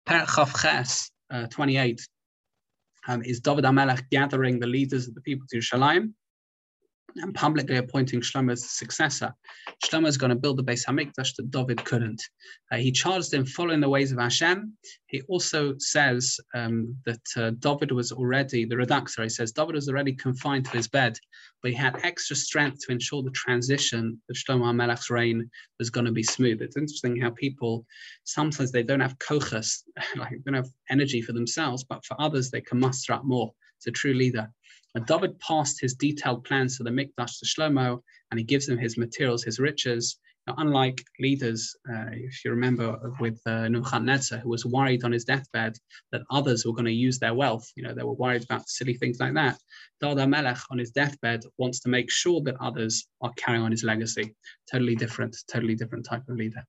Perek Chav Ches 28 is David HaMelech gathering the leaders of the people to Yerushalayim and publicly appointing Shlomo as the successor. Shlomo is going to build the Beis Hamikdash that David couldn't. He charged him following the ways of Hashem. He also says that David was already, the Redaxer, he says, David was already confined to his bed, but he had extra strength to ensure the transition of Shlomo HaMelech's reign was going to be smooth. It's interesting how people, sometimes they don't have kochas, like they don't have energy for themselves, but for others, they can muster up more. It's a true leader. David passed his detailed plans for the Mikdash to Shlomo, and he gives him his materials, his riches. Now, unlike leaders, if you remember with Nebuchadnezzar, who was worried on his deathbed that others were going to use their wealth, they were worried about silly things like that. David HaMelech on his deathbed wants to make sure that others are carrying on his legacy. Totally different type of leader.